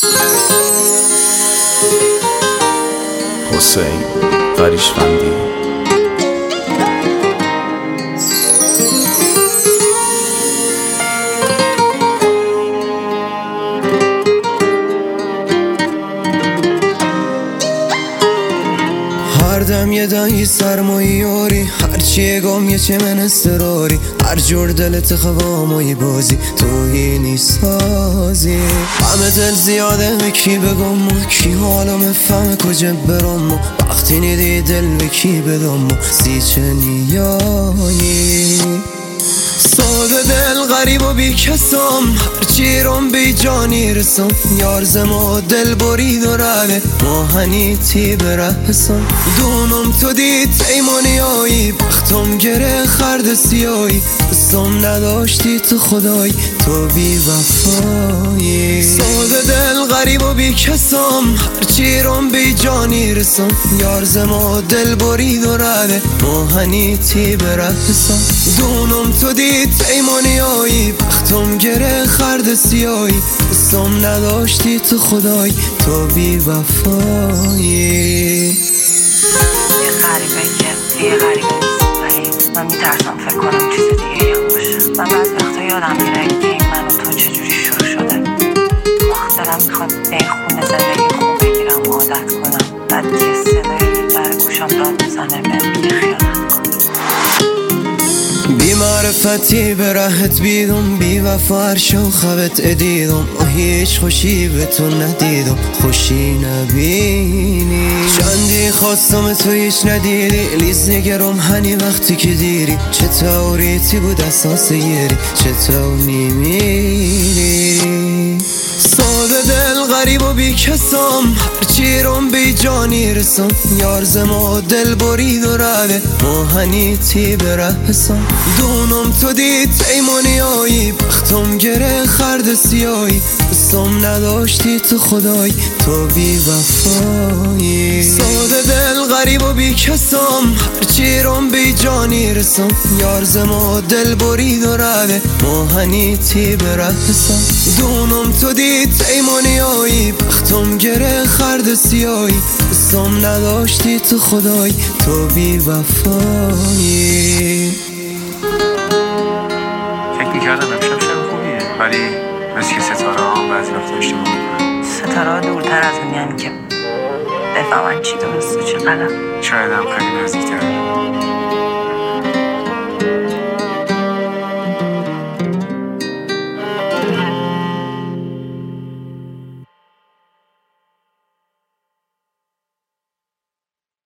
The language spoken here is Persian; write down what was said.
حسین قریشفندی. هر دم یه دایی سرماییاری، هرچی گم یه چه من استراری، هر جور دلت خوامایی بازی توهینی سازی. همه دل زیاده به کی بگم و کی حالا مفهم کجا برم و وقتی نیدی دل به کی بدم و سی چه نیایی. ساده دل غریب و بی کسم، هرچی روم بی جانی رسم. یار زما دل برید و رده ماهنی تی برسم. دونم تو دید تیمانیایی، بختم گره خرد سیایی. دوستم نداشتی تو خدای تو بی وفایی. ساده دل غریب و بی کسم، هرچی روم بی جانی رسم. یار زما دل برید و رده ماهنی تی برسم. دونم تو دید تیمانیایی، بختم گره خرد سیایی. دوستم نداشتی تو خدای تو بی وفایی. یه غریبه که دیگه غریبه نیست، ولی من میترسم فکر کنم چیز دیگه هم باشه. من بعض وقتا یادم میره که من و تو چجوری شروع شده. دلم میخواد به این خونه زندگی خوب بگیرم و عادت کنم. بعد یه صدایی در گوشم داد میزنه بهم میگه خیانت کن. بی معرفتی به رهت بیدم، بی وفا هر شو خوت ادیدم. و هیچ خوشی به تو ندیدم، خوشی نبینی. چندی خواستم تو هیچ ندیدی، لیز نگرم هنی وقتی که دیری. چطوریتی بود اساس یری، چطور میمیری. ساده دل غریب و بی کسم، هرچی روم بی جانی رسم. یار زما دل برید و رده ماهنی تی برسم. دونم تو دید تیمانیایی، بختم گره خرد سیایی. دوستم نداشتی تو خدای تو بی وفایی. ساده دل غریب و بی کسم، هرچی روم بی جانی رسم. یار زما دل برید و رده ماهنی تی برسم. دونم تو دید تیمانیایی، بختم گره خرد سیایی. دوستم نداشتی تو خدای تو بی وفایی. فکر میکردم امشب شب خوبیه، ولی مثل که ستاره ها بعضی وقتا اشتباه میکنن. ستاره ها دورتر از اونی که بفهمن چی درست و چی غلط. شاید هم خیلی نزدیکتر.